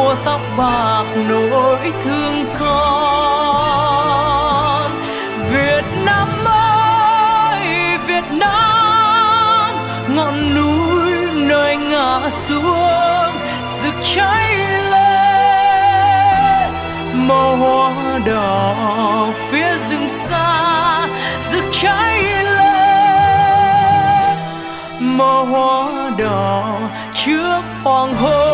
màu tóc bạc nỗi thương con. Việt Nam ơi Việt Nam, ngọn núi nơi ngã xuống rực cháy lên, màu hoa đỏ phía rừng xa rực cháy lên, màu hoa đỏ trước hoàng hôn.